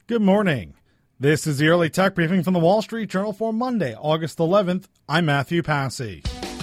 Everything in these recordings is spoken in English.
Good morning. This is the Early Tech Briefing from the Wall Street Journal for Monday, August 11th. I'm Matthew Passy.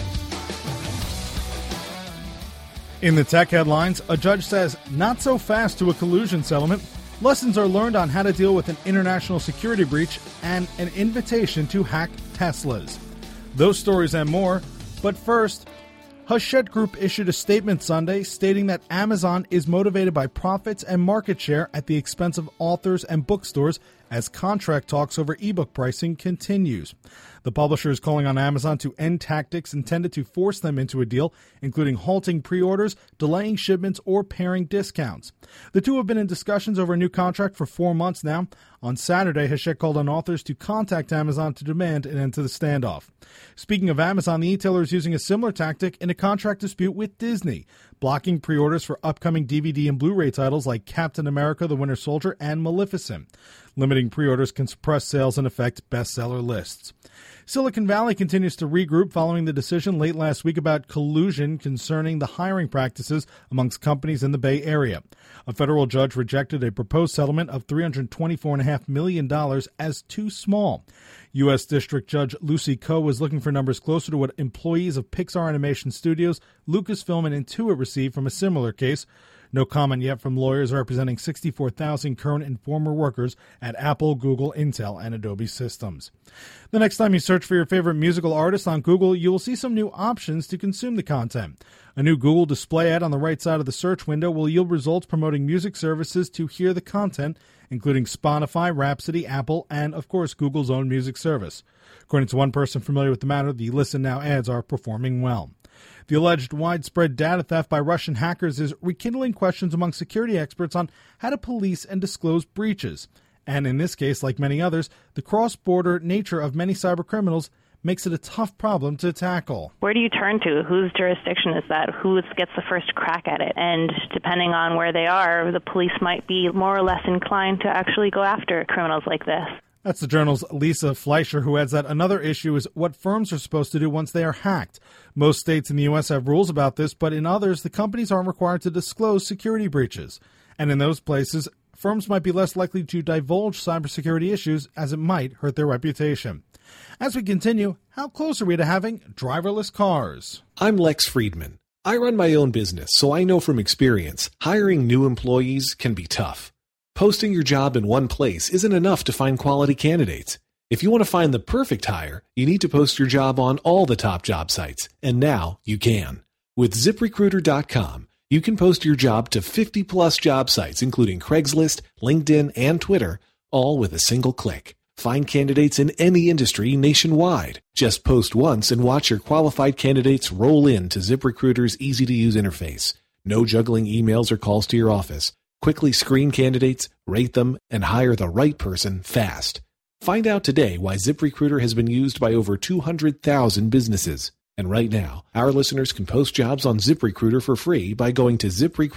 In the tech headlines, a judge says not so fast to a collusion settlement. Lessons are learned on how to deal with an international security breach and an invitation to hack Teslas. Those stories and more. But first, Hachette Group issued a statement Sunday stating that Amazon is motivated by profits and market share at the expense of authors and bookstores as contract talks over ebook pricing continues. The publisher is calling on Amazon to end tactics intended to force them into a deal, including halting pre-orders, delaying shipments, or pairing discounts. The two have been in discussions over a new contract for 4 months now. On Saturday, Hachette called on authors to contact Amazon to demand an end to the standoff. Speaking of Amazon, the e-tailer is using a similar tactic in a contract dispute with Disney, blocking pre-orders for upcoming DVD and Blu-ray titles like Captain America, The Winter Soldier, and Maleficent. Limiting pre-orders can suppress sales and affect bestseller lists. Silicon Valley continues to regroup following the decision late last week about collusion concerning the hiring practices amongst companies in the Bay Area. A federal judge rejected a proposed settlement of $324.5 million as too small. U.S. District Judge Lucy Koh was looking for numbers closer to what employees of Pixar Animation Studios, Lucasfilm, and Intuit received from a similar case. No comment yet from lawyers representing 64,000 current and former workers at Apple, Google, Intel, and Adobe Systems. The next time you search for your favorite musical artist on Google, you will see some new options to consume the content. A new Google display ad on the right side of the search window will yield results promoting music services to hear the content, including Spotify, Rhapsody, Apple, and, of course, Google's own music service. According to one person familiar with the matter, the Listen Now ads are performing well. The alleged widespread data theft by Russian hackers is rekindling questions among security experts on how to police and disclose breaches. And in this case, like many others, the cross-border nature of many cybercriminals makes it a tough problem to tackle. Where do you turn to? Whose jurisdiction is that? Who gets the first crack at it? And depending on where they are, the police might be more or less inclined to actually go after criminals like this. That's the Journal's Lisa Fleischer, who adds that another issue is what firms are supposed to do once they are hacked. Most states in the U.S. have rules about this, but in others, the companies aren't required to disclose security breaches. And in those places, firms might be less likely to divulge cybersecurity issues as it might hurt their reputation. As we continue, how close are we to having driverless cars? I'm Lex Friedman. I run my own business, so I know from experience, hiring new employees can be tough. Posting your job in one place isn't enough to find quality candidates. If you want to find the perfect hire, you need to post your job on all the top job sites, and now you can. With ZipRecruiter.com, you can post your job to 50-plus job sites, including Craigslist, LinkedIn, and Twitter, all with a single click. Find candidates in any industry nationwide. Just post once and watch your qualified candidates roll in to ZipRecruiter's easy-to-use interface. No juggling emails or calls to your office. Quickly screen candidates, rate them, and hire the right person fast. Find out today why ZipRecruiter has been used by over 200,000 businesses. And right now, our listeners can post jobs on ZipRecruiter for free by going to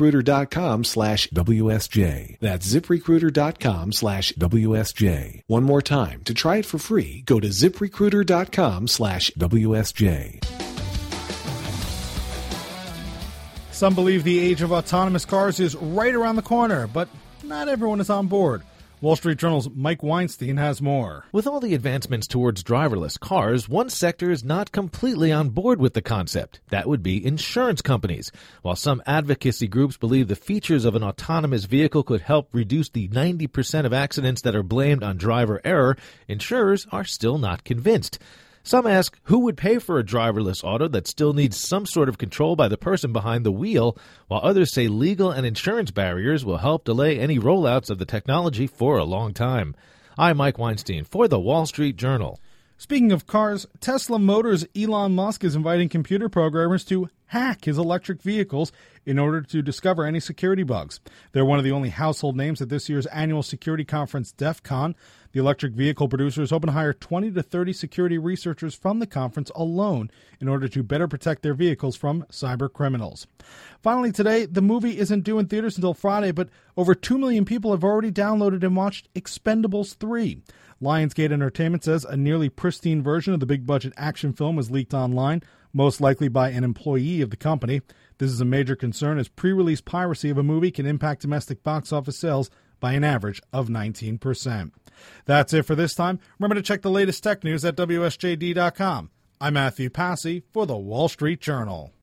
ZipRecruiter.com/WSJ. That's ZipRecruiter.com/WSJ. One more time, to try it for free, go to ZipRecruiter.com/WSJ. Some believe the age of autonomous cars is right around the corner, but not everyone is on board. Wall Street Journal's Mike Weinstein has more. With all the advancements towards driverless cars, one sector is not completely on board with the concept. That would be insurance companies. While some advocacy groups believe the features of an autonomous vehicle could help reduce the 90% of accidents that are blamed on driver error, insurers are still not convinced. Some ask who would pay for a driverless auto that still needs some sort of control by the person behind the wheel, while others say legal and insurance barriers will help delay any rollouts of the technology for a long time. I'm Mike Weinstein for the Wall Street Journal. Speaking of cars, Tesla Motors' Elon Musk is inviting computer programmers to hack his electric vehicles in order to discover any security bugs. They're one of the only household names at this year's annual security conference, DEF CON. The electric vehicle producer is hoping to hire 20 to 30 security researchers from the conference alone in order to better protect their vehicles from cyber criminals. Finally today, the movie isn't due in theaters until Friday, but over 2 million people have already downloaded and watched Expendables 3. Lionsgate Entertainment says a nearly pristine version of the big-budget action film was leaked online, most likely by an employee of the company. This is a major concern as pre-release piracy of a movie can impact domestic box office sales by an average of 19%. That's it for this time. Remember to check the latest tech news at WSJD.com. I'm Matthew Passy for the Wall Street Journal.